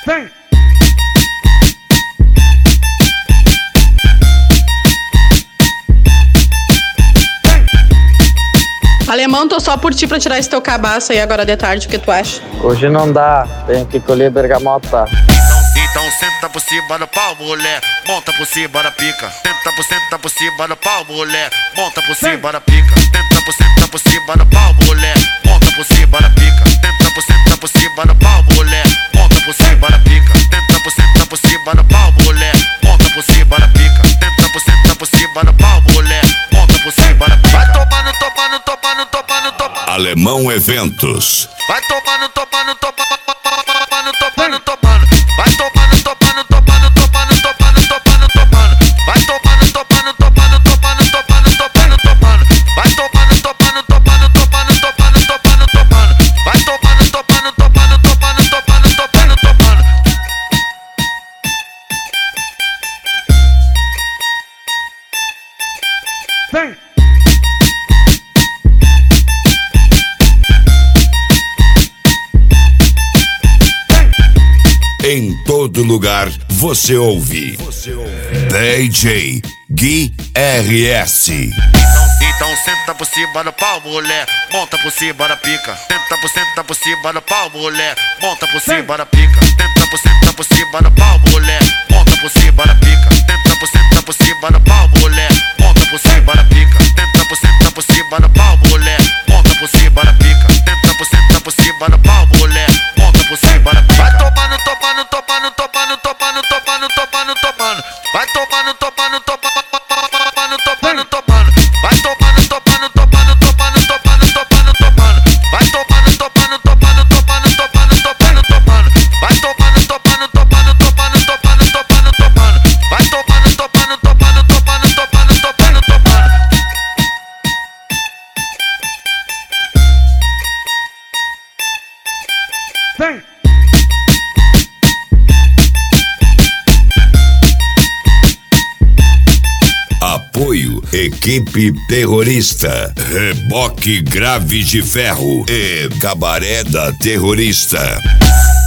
Vem! Alemão, tô só por ti pra tirar esse teu cabaço aí agora de tarde, o que tu acha? Hoje não dá, tenho que colher bergamota. Então senta por cima do pau, mulher, monta por cima da pica. Senta por cima do pau, mulher, monta por cima da pica. Senta por cima do pau, mulher, monta por cima da pica. Senta por cima do pau, mulher, monta por cima da pica. Senta por cima do pau, mulher, monta por cima da pica. Senta por cima do pau, mulher, monta por cima da pica. Vai tomando, tomando, tomando, tomando, tomando. Alemão Eventos. Vai tomando, tomando, tomando, tomando, tomando, tomando. Vai tomando, tomando, tomando, tomando, tomando, tomando, tomando. Vai tomando, tomando, tomando, tomando, tomando, tomando, tomando. Vai tomando, tomando, tomando, tomando, tomando, tomando, tomando. Vai tomando, tomando, tomando, tomando, tomando, tomando, tomando. Vem! Em todo lugar você ouve. DJ Gui RS. Então senta por cima do pau, mulher, monta por cima da pica. Senta por cima do pau, mulher, monta por cima da pica. Senta por cima do pau, mulher, monta por cima da pica. Senta por cima do pau, mulher, monta por cima da pica. Senta por cima do pau, mulher, monta por cima da pica. Senta por cima do pau, mulher, monta por cima da pica. Vai tomando, tomando, tomando, tomando, tomando, tomando, tomando, tomando. Vai tomando, tomando, tomando, tomando, tomando, tomando. Vai tomando, tomando, tomando, tomando, tomando, tomando, tomando. Vai tomando, tomando, tomando, tomando, tomando, tomando, tomando. Vai tomando, tomando, tomando, tomando, tomando, tomando, tomando. Vai tomando, tomando, tomando, tomando, tomando, tomando, tomando. Vem! Apoio Equipe Terrorista, Reboque Grave de Ferro e Cabaré da Terrorista.